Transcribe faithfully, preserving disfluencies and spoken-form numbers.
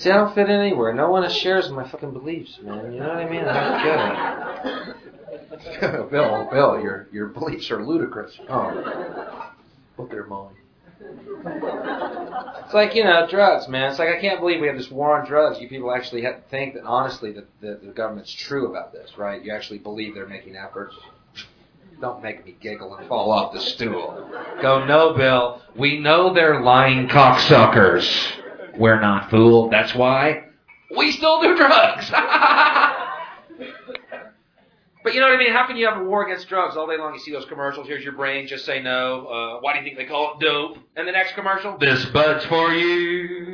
See, I don't fit in anywhere. No one shares my fucking beliefs, man. You know what I mean? I don't get it. Bill, Bill, your your beliefs are ludicrous. Oh, what they're mowing. It's like, you know, drugs, man. It's like, I can't believe we have this war on drugs. You people actually have to think that, honestly, that the, the government's true about this, right? You actually believe they're making efforts. Don't make me giggle and fall off the stool. Go, no, Bill. We know they're lying cocksuckers. We're not fooled. That's why we still do drugs. But you know what I mean? How can you have a war against drugs all day long? You see those commercials. Here's your brain. Just say no. Uh, why do you think they call it dope? And the next commercial, this bud's for you.